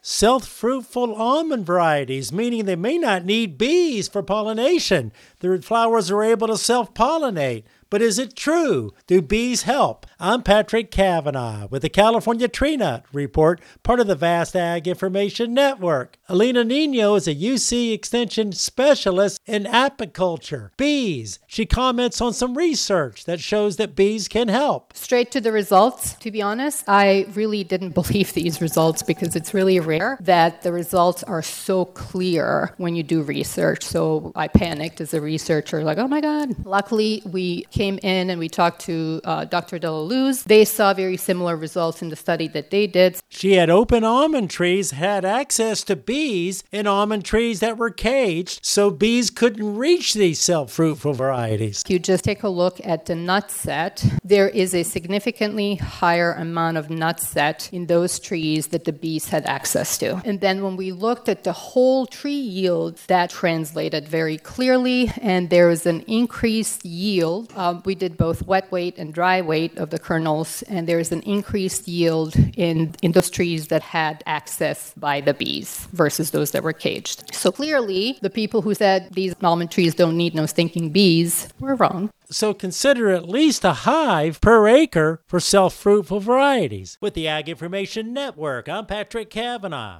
self-fruitful almond varieties, meaning they may not need bees for pollination. Their flowers are able to self-pollinate. But is it true? Do bees help? I'm Patrick Cavanaugh with the California Tree Nut Report, part of the Vast Ag Information Network. Alina Nino is a UC Extension specialist in apiculture. Bees. She comments on some research that shows that bees can help. Straight to the results. To be honest, I really didn't believe these results because it's really rare that the results are so clear when you do research. So I panicked as a researcher, like, oh my God. Luckily, we came in and we talked to Dr. Della Luz. They saw very similar results in the study that they did. She had open almond trees, had access to bees in almond trees that were caged, so bees couldn't reach these self-fruitful varieties. If you just take a look at the nut set, there is a significantly higher amount of nut set in those trees that the bees had access to. And then when we looked at the whole tree yield, that translated very clearly, and there was an increased yield. We did both wet weight and dry weight of the kernels, and there is an increased yield in those trees that had access by the bees versus those that were caged. So clearly, the people who said these almond trees don't need no stinking bees were wrong. So consider at least a hive per acre for self-fruitful varieties. With the Ag Information Network, I'm Patrick Cavanaugh.